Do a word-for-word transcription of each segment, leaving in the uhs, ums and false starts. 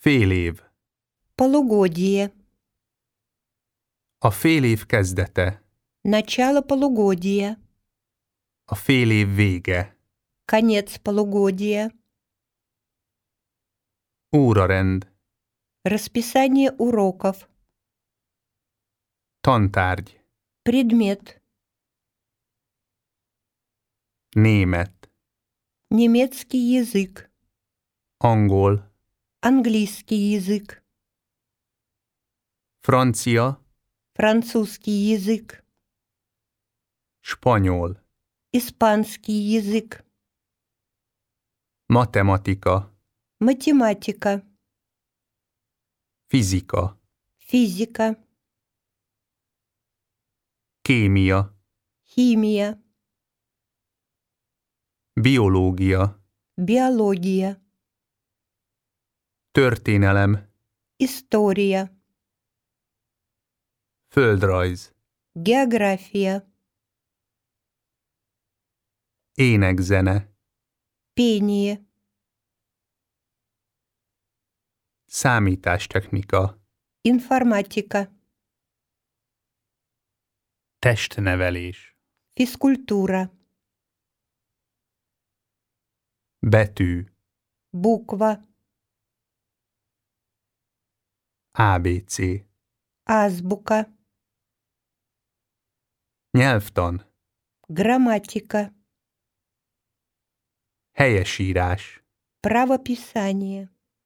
Fél év. Полугодие. A fél év kezdete. Начало полугодия. A fél év vége. Конец полугодия. Órarend. Расписание уроков. Tantárgy. Предмет. Német. Немецкий язык. Angol. Английский язык. Francia. Французский язык. Spanyol. Испанский язык. Matematika. Математика. Fizika. Физика. Kémia. Химия. Biológia. Биология. Történelem. История. Földrajz. География. Énekzene. Пение. Számítástechnika. Информатика. Testnevelés. Физкультура. Betű. Буква. á bé cé. Азбука. Nyelvtan. Грамматика. Helyesírás. Правописание.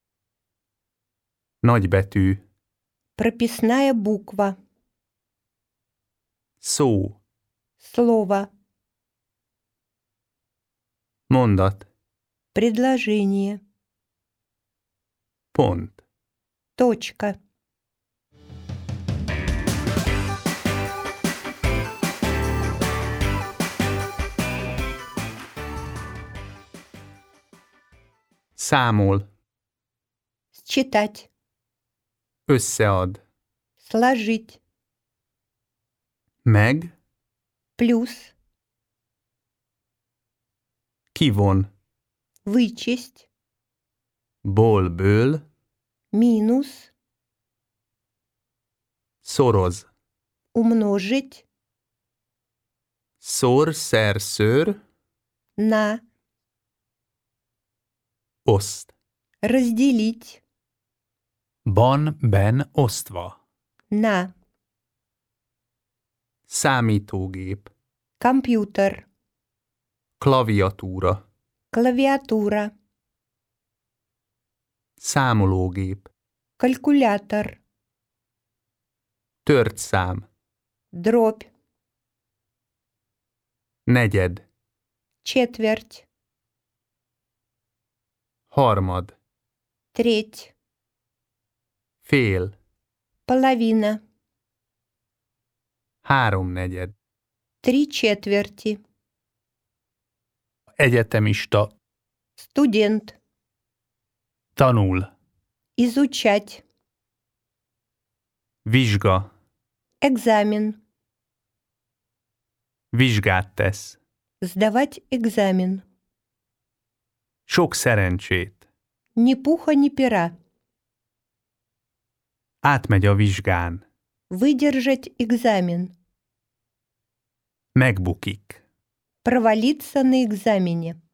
Nagybetű. Прописная буква. Szó. Слово. Mondat. Предложение. Pont. Точка. Számol. Считать. Összead. Сложить. Meg. Плюс. Kivon. Вычесть. Ból, ből. Минус. Szoroz. Умножить. Szor, szer, szőr. На. Oszt. Разделить. Ban, ben, osztva. На. Számítógép. Компьютер. Klaviatúra. Клавиатура. Számológép. Калькулятор. Tört szám. Дробь. Negyed. Четверть. Harmad. Треть. Fél. Половина. Háromnegyed. Три четверти. Egyetemista. Студент. Tanul. Изучать. Vizsga. Экзамен. Vizsgát tesz. Сдавать экзамен. Sok szerencsét. Ни пуха, ни пера. Átmegy a vizsgán. Выдержать экзамен. Megbukik. Провалиться на экзамене.